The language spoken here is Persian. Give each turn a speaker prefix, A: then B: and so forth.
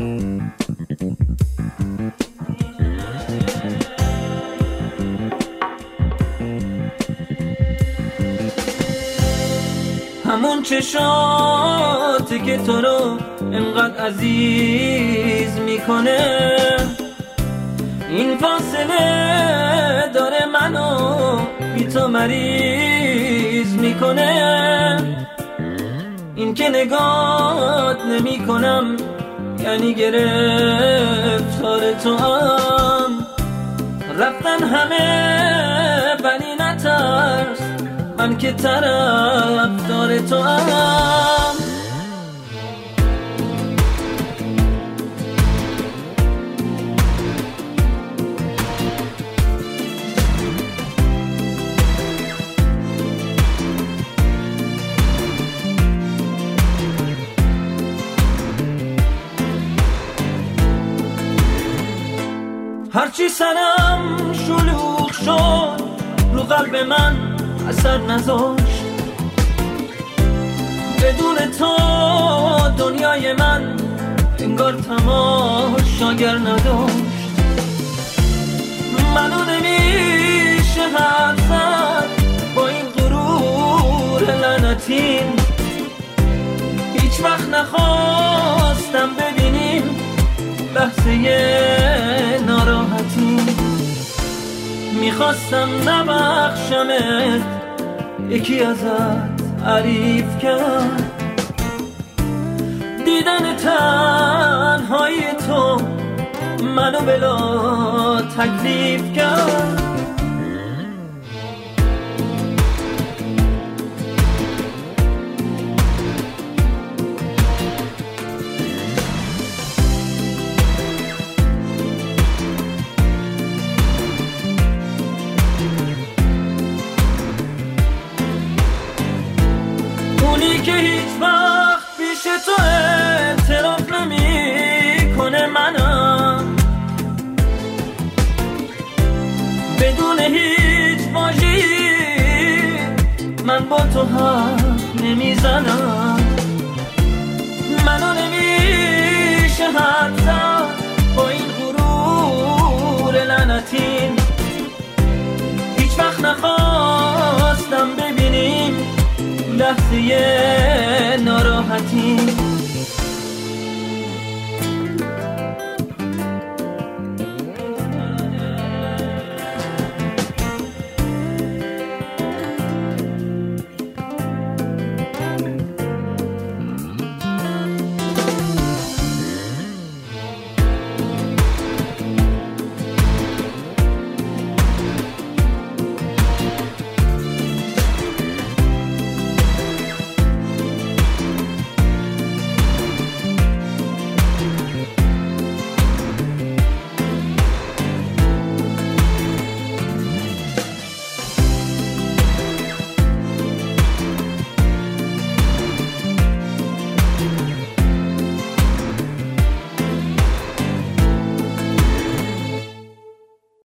A: همون چشاتی که تو رو انقدر عزیز میکنه، این فاصله داره منو بی تو مریض میکنه. این که نگات نمی کنم یعنی گرفتار تو هم. رفتن همه ولی نترس، من که طرفدار تو هم. هرچی سرم شلوغ شد رو قلب من اثر نذاشت. بدون تو دنیای من انگار تماشاگر نداشت. منو نمیشه حرف زد با این غرور لعنتین. هیچ وقت نخواستم ببینیم لحظه ناراحتی. میخواستم نبخشمت، یکی ازت عریف کرد. دیدن تنهای تو منو بلا تکلیف کرد. اونی که هیچ وقت پیش تو اعتراف نمی کنه منم. بدون هیچ واژه‌ای من با تو حرف نمیزنم. منو نمیشه حرف زد با این غرور لعنتین. هیچ وقت نخواستم ببینیم لحظه ناراحتی.